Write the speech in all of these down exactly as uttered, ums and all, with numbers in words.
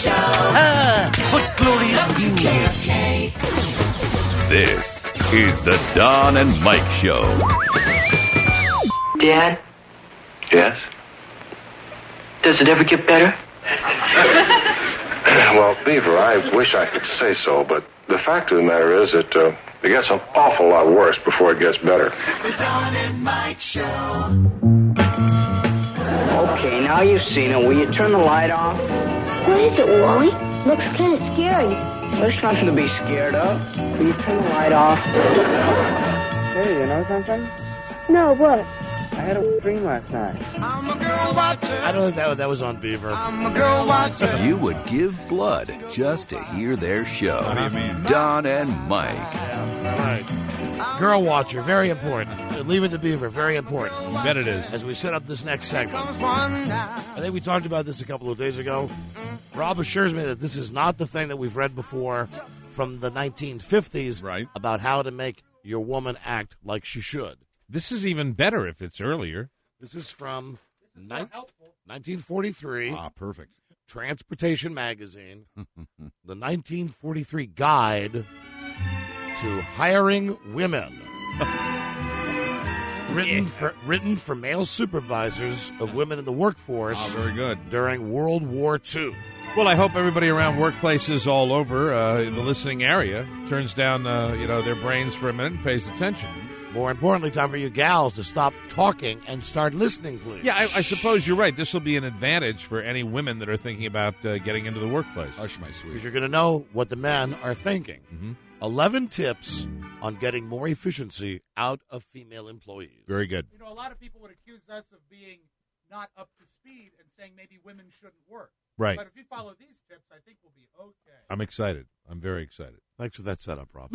Show. Ah, what glorious news. J F K. This is the Don and Mike Show. Dad? Yes? Does it ever get better? Well, Beaver, I wish I could say so, but the fact of the matter is that uh, it gets an awful lot worse before it gets better. The Don and Mike Show. Okay, now you've seen it. Will you turn the light off? What is it, Wally? Looks kind of scary. There's nothing to be scared of. Will you turn the light off? Hey, you know something? No, what? I had a dream last night. I'm a girl watcher. I don't think that, that was on Beaver. I'm a girl watcher. You would give blood just to hear their show. What do you mean? Don and Mike. All right. Girl Watcher, very important. Leave it to Beaver, very important. You bet it is. As we set up this next segment. I think we talked about this a couple of days ago. Rob assures me that this is not the thing that we've read before from the nineteen fifties Right. about how to make your woman act like she should. This is even better if it's earlier. This is from ni- nineteen forty-three, Ah, perfect. Transportation Magazine, the nineteen forty-three Guide to Hiring Women. written, for, written for male supervisors of women in the workforce Oh, very good. during World War Two. Well, I hope everybody around workplaces all over uh, in the listening area turns down, uh, you know, their brains for a minute and pays attention. More importantly, time for you gals to stop talking and start listening, please. Yeah, I, I suppose you're right. This will be an advantage for any women that are thinking about uh, getting into the workplace. Hush, my sweet. Because you're going to know what the men are thinking. Mm-hmm. eleven tips on getting more efficiency out of female employees. Very good. You know, a lot of people would accuse us of being not up to speed and saying maybe women shouldn't work. Right. But if you follow these tips, I think we'll be okay. I'm excited. I'm very excited. Thanks for that setup, Rob.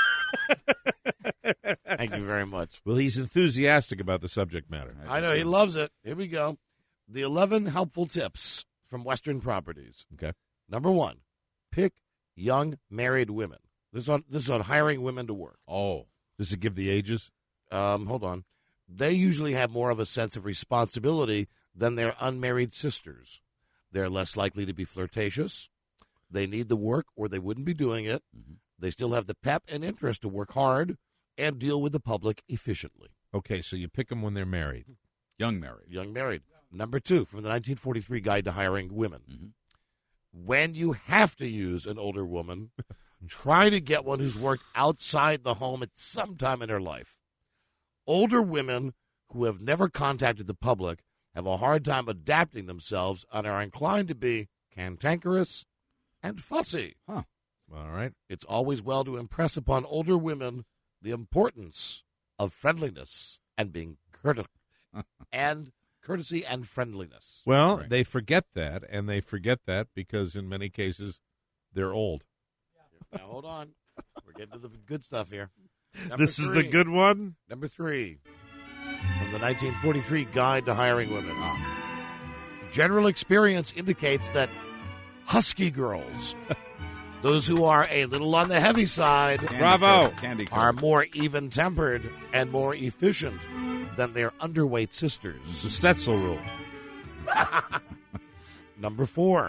Thank you very much. Well, he's enthusiastic about the subject matter. I know, he loves it. Here we go. The eleven helpful tips from Western Properties. Okay. Number one, pick young married women. This is on, this is on hiring women to work. Oh. Does it give the ages? Um, hold on. They usually have more of a sense of responsibility than their unmarried sisters. They're less likely to be flirtatious. They need the work or they wouldn't be doing it. Mm-hmm. They still have the pep and interest to work hard and deal with the public efficiently. Okay, so you pick them when they're married. Young married. Young married. Number two, from the nineteen forty-three Guide to Hiring Women. Mm-hmm. When you have to use an older woman, try to get one who's worked outside the home at some time in her life. Older women who have never contacted the public have a hard time adapting themselves and are inclined to be cantankerous and fussy. Huh. All right. It's always well to impress upon older women the importance of friendliness and being courteous and courtesy and friendliness. Well, Right. they forget that, and they forget that because in many cases they're old. Now, hold on. We're getting to the good stuff here. Number This is three. the good one? Number three, from the nineteen forty-three Guide to Hiring Women. General experience indicates that husky girls, those who are a little on the heavy side, Candy Bravo. curd, Candy curd. are more even-tempered and more efficient than their underweight sisters. The Stetzel rule. Number four,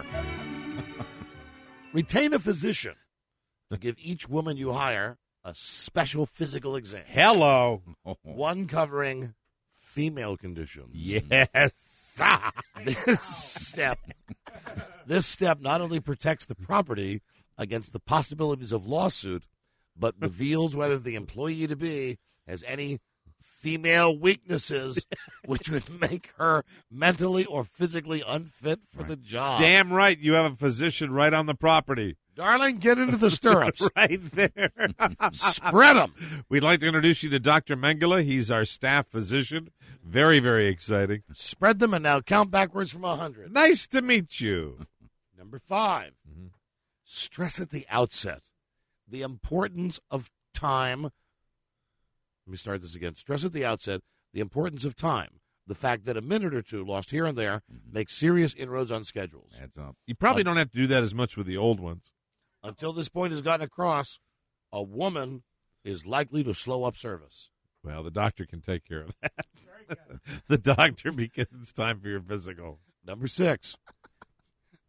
retain a physician to give each woman you hire a special physical exam. Hello. One covering female conditions. Yes. This step, this step not only protects the property against the possibilities of lawsuit, but reveals whether the employee-to-be has any female weaknesses which would make her mentally or physically unfit for the job. Damn right. You have a physician right on the property. Darling, get into the stirrups. Right there. Spread them. We'd like to introduce you to Doctor Mengele. He's our staff physician. Very, very exciting. Spread them and now count backwards from one hundred. Nice to meet you. Number five, Mhm. stress at the outset the importance of time. Let me start this again. Stress at the outset the importance of time. The fact that a minute or two lost here and there makes serious inroads on schedules. Adds up. You probably Uh, don't have to do that as much with the old ones. Until this point is gotten across, a woman is likely to slow up service. Well, the doctor can take care of that. The doctor, because it's time for your physical. Number six,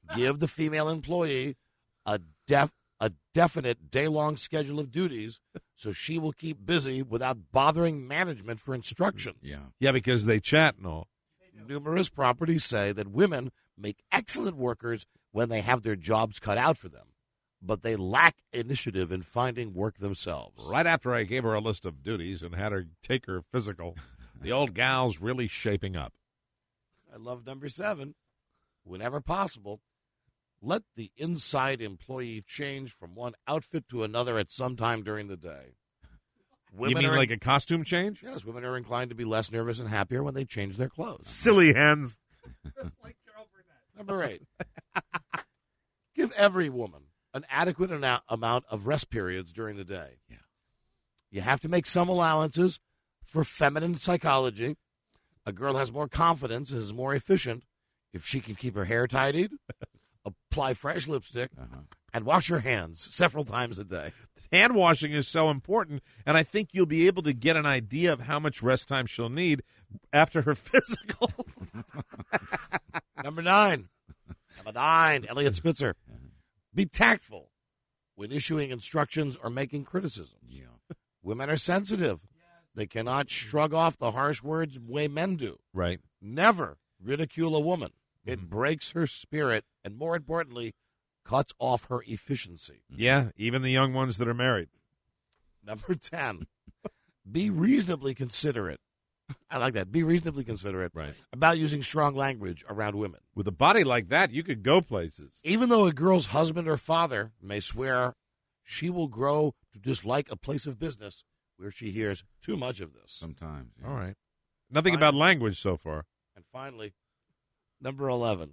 Give the female employee a def a definite day-long schedule of duties so she will keep busy without bothering management for instructions. Yeah. Yeah, because they chat and all. Numerous properties say that women make excellent workers when they have their jobs cut out for them, but they lack initiative in finding work themselves. Right after I gave her a list of duties and had her take her physical, the old gal's really shaping up. I love number seven. Whenever possible, let the inside employee change from one outfit to another at some time during the day. Women You mean are, like a costume change? Yes, women are inclined to be less nervous and happier when they change their clothes. Silly hens. Like Carol Burnett. Number eight. Give every woman an adequate ana- amount of rest periods during the day. Yeah. You have to make some allowances for feminine psychology. A girl has more confidence and is more efficient if she can keep her hair tidied, apply fresh lipstick, Uh-huh. and wash her hands several times a day. Hand washing is so important, and I think you'll be able to get an idea of how much rest time she'll need after her physical. Number nine. Number nine, Elliot Spitzer. Be tactful when issuing instructions or making criticisms. Yeah. Women are sensitive. They cannot shrug off the harsh words the way men do. Right. Never ridicule a woman. It breaks her spirit and, more importantly, cuts off her efficiency. Yeah, even the young ones that are married. Number ten, be reasonably considerate. I like that. Be reasonably considerate Right. about using strong language around women. With a body like that, you could go places. Even though a girl's husband or father may swear, she will grow to dislike a place of business where she hears too much of this. Sometimes. Yeah. All right. Nothing Fine. about language so far. And finally, number eleven,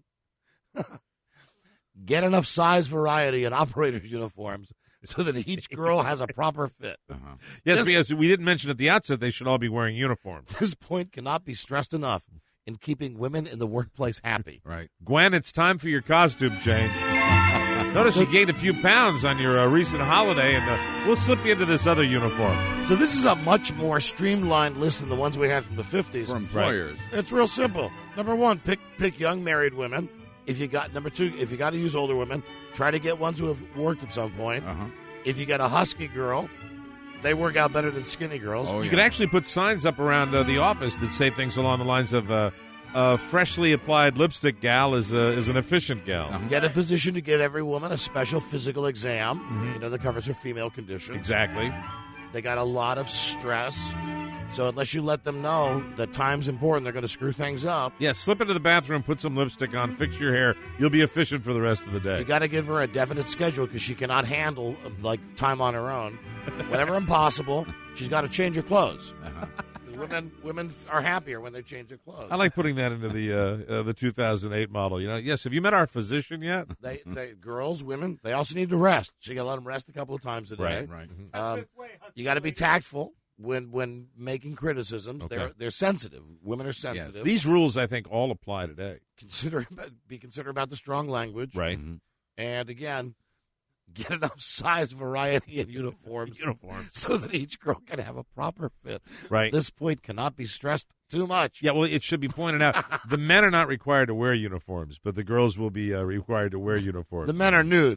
get enough size variety in operators' uniforms so that each girl has a proper fit. Uh-huh. Yes, This- because we didn't mention at the outset they should all be wearing uniforms. This point cannot be stressed enough in keeping women in the workplace happy. Right. Gwen, it's time for your costume change. Notice you gained a few pounds on your uh, recent holiday, and uh, we'll slip you into this other uniform. So this is a much more streamlined list than the ones we had from the fifties. For employers. It's real simple. Number one, pick pick young married women. If you got number two, if you got to use older women, try to get ones who have worked at some point. Uh-huh. If you got a husky girl, they work out better than skinny girls. Oh, You yeah. could actually put signs up around uh, the office that say things along the lines of uh, uh, freshly applied lipstick gal is, uh, is an efficient gal. Uh-huh. Get a physician to give every woman a special physical exam, you know, that covers her female conditions. Exactly. They got a lot of stress. So unless you let them know that time's important, they're going to screw things up. Yeah, slip into the bathroom, put some lipstick on, fix your hair. You'll be efficient for the rest of the day. You got to give her a definite schedule because she cannot handle uh, like time on her own. Whenever impossible, she's got to change her clothes. Uh-huh. Women, women are happier when they change their clothes. I like putting that into the uh, uh, the two thousand eight model. You know, yes. Have you met our physician yet? they, they, girls, women, they also need to rest. So you got to let them rest a couple of times a day. Right, Right. Um, This way, husky you got to be lady. tactful when when making criticisms. Okay. They're they're sensitive. Women are sensitive. These rules, I think, all apply today. Consider be considerate about the strong language. Right. Mhm. And again, get enough size variety in uniforms, Uniforms. so that each girl can have a proper fit. Right. This point cannot be stressed too much. Yeah, well, it should be pointed out the men are not required to wear uniforms, but the girls will be uh, required to wear uniforms. The men are nude.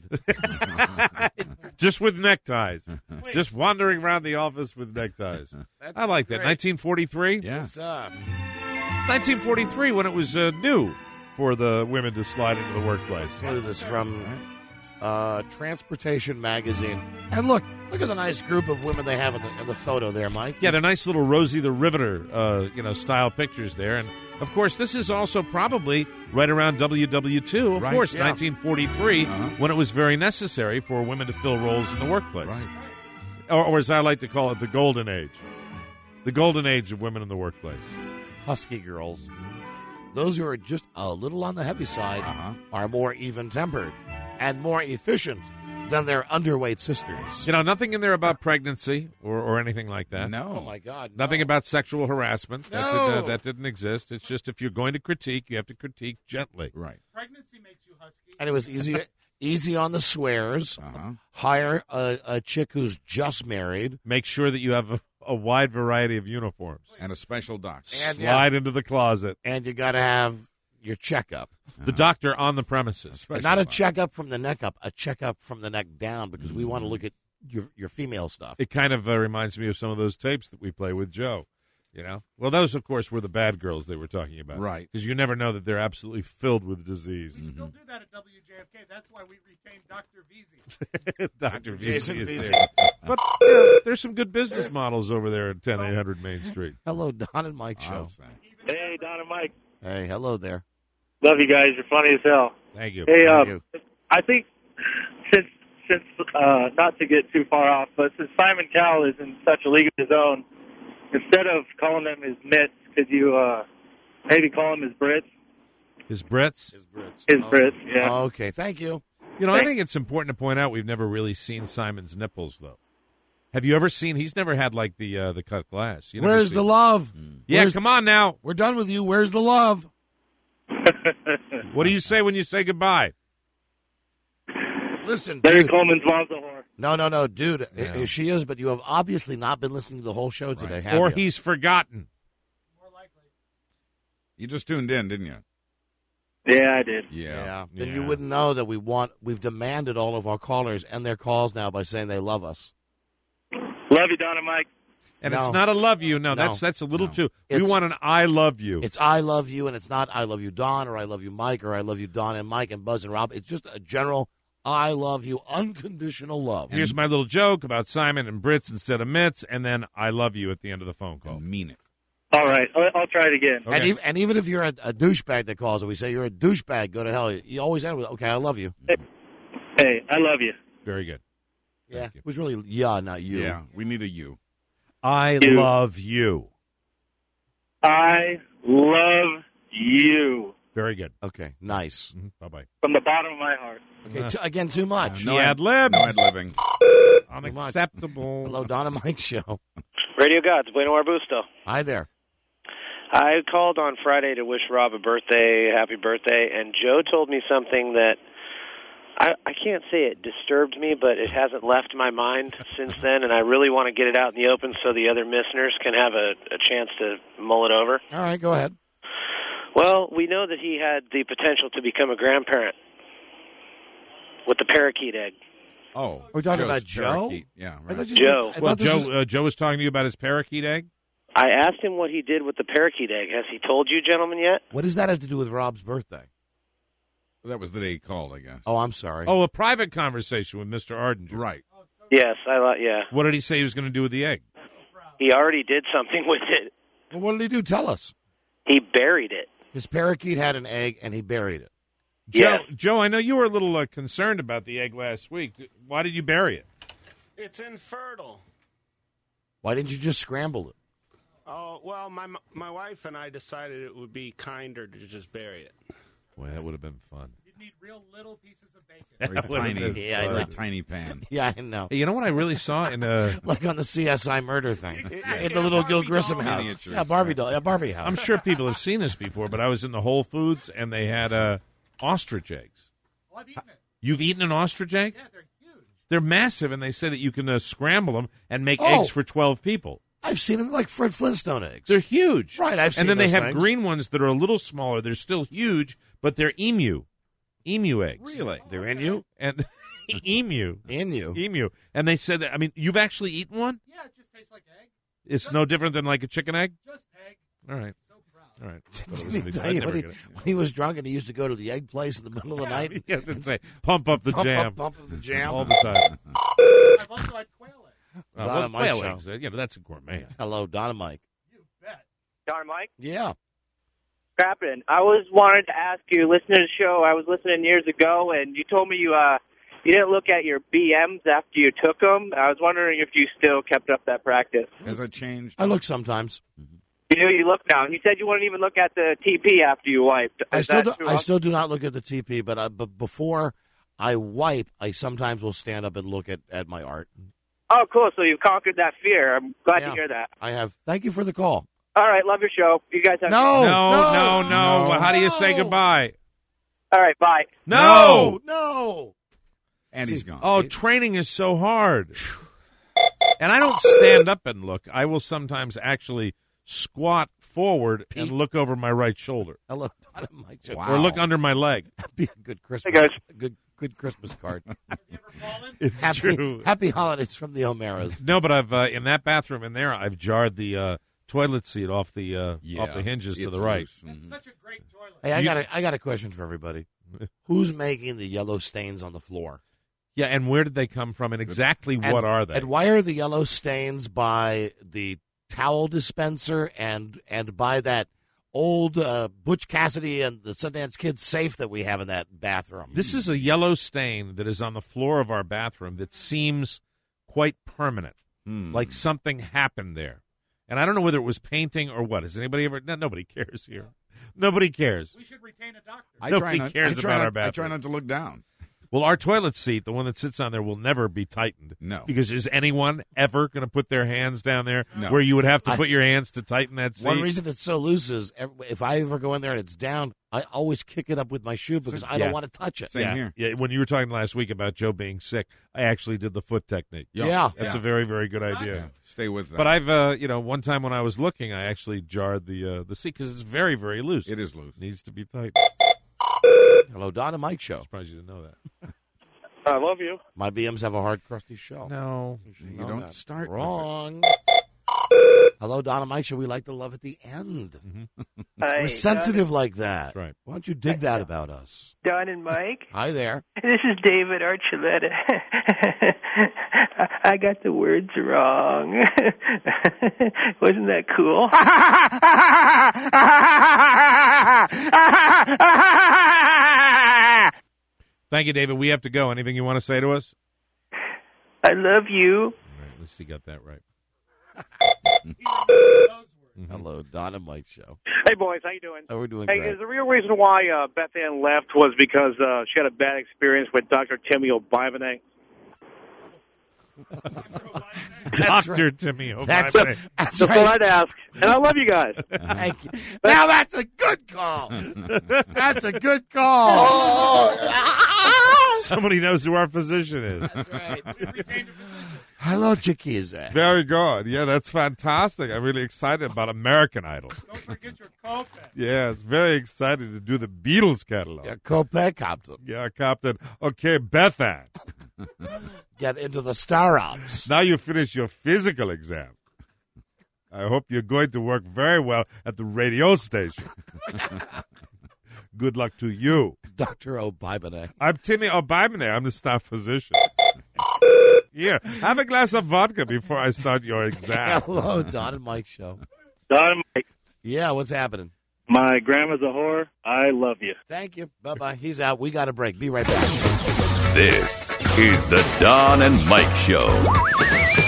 Just with neckties. Just wandering around the office with neckties. That's I like that. great. nineteen forty-three? Yeah. Yes, uh, nineteen forty-three, when it was uh, new for the women to slide into the workplace. what is this from? Uh, Transportation Magazine. And look, look at the nice group of women they have in the, in the photo there, Mike. Yeah, they're nice little Rosie the Riveter, uh, you know, style pictures there. And, of course, this is also probably right around W W two, of Right, course, yeah. nineteen forty-three, Uh-huh. when it was very necessary for women to fill roles in the workplace. Right. Or, or as I like to call it, the golden age. The golden age of women in the workplace. Husky girls. Those who are just a little on the heavy side Uh-huh. are more even-tempered and more efficient than their underweight sisters. You know, nothing in there about pregnancy or, or anything like that. No. Oh, my God. no. Nothing about sexual harassment. That, No. did, uh, that didn't exist. It's just if you're going to critique, you have to critique gently. Right. Pregnancy makes you husky. And it was easy easy on the swears. Uh-huh. Hire a, a chick who's just married. Make sure that you have a, a wide variety of uniforms. And a special doc. And, yeah, Slide into the closet. and you got to have your checkup. The doctor on the premises. But not a checkup from the neck up, a checkup from the neck down, because we want to look at your your female stuff. It kind of uh, reminds me of some of those tapes that we play with Joe. You know, well, those of course were the bad girls they were talking about, right? Because you never know that they're absolutely filled with disease. We still do that at W J F K. That's why we retain Doctor Veazey. Doctor Jason Veazey is Veazey. there. But you know, there's some good business models over there at ten eight hundred Main Street. Hello, Don and Mike show. Hey, Don and Mike. Hey, hello there. Love you guys. You're funny as hell. Thank you. Hey, Thank uh, you. I think since since uh, not to get too far off, but since Simon Cowell is in such a league of his own, instead of calling them his mitts, could you uh, maybe call him his Brits? His Brits? His Brits. His Brits, yeah. Oh, okay, thank you. You know, I think it's important to point out we've never really seen Simon's nipples, though. Have you ever seen? He's never had like the uh, the cut glass. You never Where's seen the it. love? Yeah, Where's- come on now. We're done with you. Where's the love? What do you say when you say goodbye? Listen, Larry dude. Coleman's mom's a whore. No, no, no, dude. Yeah. uh, She is, but you have obviously not been listening to the whole show today, have Or you? he's forgotten. More likely. You just tuned in, didn't you? Yeah, I did. Yeah. Yeah. Then Yeah. you wouldn't know that we want. We've demanded all of our callers end their calls now by saying they love us. Love you, Don and Mike. And No. it's not a love you. No, No. that's that's a little No. too. We It's- want an I love you. It's I love you, and it's not I love you, Don, or I love you, Mike, or I love you, Don and Mike and Buzz and Rob. It's just a general I love you, unconditional love. Here's my little joke about Simon and Brits instead of mitts, and then I love you at the end of the phone call. And mean it. All right, I'll, I'll try it again. And, Okay. even, and even if you're a, a douchebag that calls and we say you're a douchebag, go to hell. You always end with, okay, I love you. Hey, I love you. Very good. Yeah. Thank you. It was really, yeah, not you. Yeah, we need a you. I You. love you. I love you Very good. Okay, nice. Mm-hmm. Bye bye. from the bottom of my heart. Okay, t- again, too much. No ad lib. No ad libbing. Unacceptable. Hello, Don and Mike show. Radio Gods, Bueno Arbusto. Hi there. I called on Friday to wish Rob a birthday, happy birthday, and Joe told me something that I, I can't say it disturbed me, but it hasn't left my mind since then, and I really want to get it out in the open so the other listeners can have a, a chance to mull it over. All right, go ahead. Well, we know that he had the potential to become a grandparent with the parakeet egg. Oh, We're talking Joe's about Joe? parakeet. Yeah, I right. thought you Joe. said- I Well, thought this Joe, was- uh, Joe was talking to you about his parakeet egg. I asked him what he did with the parakeet egg. Has he told you, gentlemen, yet? what does that have to do with Rob's birthday? That was the day he called, I guess. Oh, I'm sorry. Oh, a private conversation with Mister Ardinger. Right. Yes, I li- yeah. What did he say he was going to do with the egg? He already did something with it. Well, what did he do? Tell us. He buried it. His parakeet had an egg, and he buried it. Joe, Yes. Joe, I know you were a little uh, concerned about the egg last week. Why did you bury it? It's infertile. Why didn't you just scramble it? Oh, well, my my wife and I decided it would be kinder to just bury it. Boy, that would have been fun. You'd need real little pieces of bacon. Very That would've tiny, been Yeah, I very know. tiny pan. Yeah, I know. Hey, you know what I really saw in uh Like on the C S I murder thing. Exactly. In the little Gil Barbie Grissom doll. house. Miniatures, Yeah, Barbie right. doll. Yeah, Barbie house. I'm sure people have seen this before, but I was in the Whole Foods and they had uh, ostrich eggs. Oh, I've eaten it. You've eaten an ostrich egg? Yeah, they're huge. They're massive, and they say that you can uh, scramble them and make Oh. eggs for twelve people. I've seen them like Fred Flintstone eggs. They're huge. Right, I've seen And then they those have things. green ones that are a little smaller. They're still huge, but they're emu. Emu eggs. Really? They're in you? And emu. In you. Emu. And they said, that, I mean, you've actually eaten one? Yeah, it just tastes like egg. It's no different than like a chicken egg? Just egg. All right. So proud. All right. Didn't he tell you when he, when he was drunk and he used to go to the egg place in the middle of the night? Yes, and say, pump up the Pump jam. up, pump up the jam. All the time. I've also had quail eggs. Uh, Donna well, Mike quail show. eggs, uh, you know, that's a gourmet. Hello, Don and Mike. You bet. Don Mike? Yeah. Crappin'. I was wanted to ask you, listening to the show, I was listening years ago, and you told me you uh you didn't look at your B Ms after you took them. I was wondering if you still kept up that practice. Has that changed? I look sometimes. You know, you look now. And you said you wouldn't even look at the T P after you wiped. I Is still, that do, true? I still do not look at the T P, but I, but before I wipe, I sometimes will stand up and look at, at my art. Oh, cool. So you've conquered that fear. I'm glad Yeah. to hear that. I have. Thank you for the call. All right. Love your show. You guys have No, no, no, no. no. Well, how do you say No. goodbye? All right. Bye. No. no. And he's gone. Oh, training is so hard. And I don't stand up and look. I will sometimes actually squat forward and look over my right shoulder. Hello, Don and Mike Show. Wow. Or look under my leg. That'd be a good Christmas. Hey, guys. A good, good Christmas card. It's happy, true. Happy holidays from the O'Maras. No, but I've uh, in that bathroom in there, I've jarred the uh, toilet seat off the uh, Yeah, off the hinges to it's the right. loose. That's such a great toilet. Hey, I Do you- got a, I got a question for everybody. Who's making the yellow stains on the floor? Yeah, and where did they come from, and exactly And- what are they? And why are the yellow stains by the towel dispenser and and by that old uh, Butch Cassidy and the Sundance Kid safe that we have in that bathroom? This is a yellow stain that is on the floor of our bathroom that seems quite permanent, Hmm. like something happened there. And I don't know whether it was painting or what. Has anybody ever? No, nobody cares here. Nobody cares. We should retain a doctor. I Nobody try not, cares I try about not, our I bathroom. try not to look down. Well, our toilet seat, the one that sits on there, will never be tightened. No. Because is anyone ever going to put their hands down there No. where you would have to I- put your hands to tighten that seat? One reason it's so loose is ev- if I ever go in there and it's down, I always kick it up with my shoe because I Yeah. don't want to touch it. Same yeah, here. yeah. When you were talking last week about Joe being sick, I actually did the foot technique. Yeah. Yeah. That's Yeah. a very, very good Yeah. idea. Stay with that. But I've, uh, you know, one time when I was looking, I actually jarred the uh, the seat because it's very, very loose. It is loose. Needs to be tight. Hello, Don and Mike Show. Surprised you didn't know that. I love you. My B Ms have a hard, crusty shell. No. should You know don't that. start with Wrong. Hello, Don and Mike Show. We like the love at the end. Hi, We're sensitive like that. That's right. Why don't you dig that about us? Don and Mike. Hi there. This is David Archuleta. I got the words wrong. Wasn't that cool? Thank you, David. We have to go. Anything you want to say to us? I love you. All right, at least he got that right. Hello, Don and Mike Show. Hey, boys, how you doing? Oh, we're doing Hey, great. is the real reason why uh, Beth Ann left was because uh, she had a bad experience with Doctor Timmy O'Bivane? Doctor Timmy O'Bivane. That's, That's, that's what right. I'd ask. And I love you guys. Thank you. Now that's a good call. That's a good call. Somebody knows who our physician is. That's right. Hello, Chiquiza. Very good. Yeah, that's fantastic. I'm really excited about American Idol. Don't forget your Copac. Yeah, it's very excited to do the Beatles catalog. Yeah, Copac Compton. Yeah, Captain. Okay, Beth Ann. Get into the Star Ops. Now you finish your physical exam. I hope you're going to work very well at the radio station. Good luck to you. Doctor O'Bivane. I'm Timmy O'Bivane. I'm the staff physician. Here, have a glass of vodka before I start your exam. Hello, Don and Mike Show. Don and Mike, Yeah, what's happening? my grandma's a whore. I love you. Thank you. Bye-bye. He's out. We got a break. Be right back. This is the Don and Mike Show.